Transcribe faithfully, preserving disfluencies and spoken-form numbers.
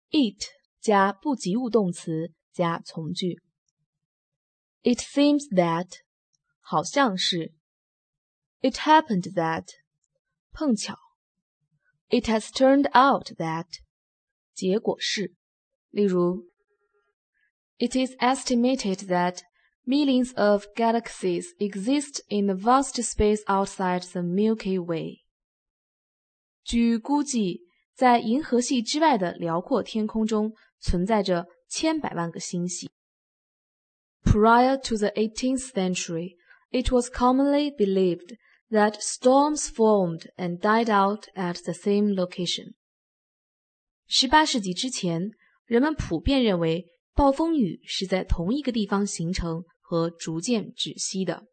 it 加不及物动词加从句。It seems that 好像是。It happened that 碰巧。It has turned out that 结果是。例如 It is estimated that millions of galaxies exist in the vast space outside the Milky Way. 据估计，在银河系之外的辽阔天空中存在着千百万个星系。Prior to the eighteenth century, it was commonly believed that storms formed and died out at the same location. 十八世纪之前，人们普遍认为暴风雨是在同一个地方形成和逐渐止息的。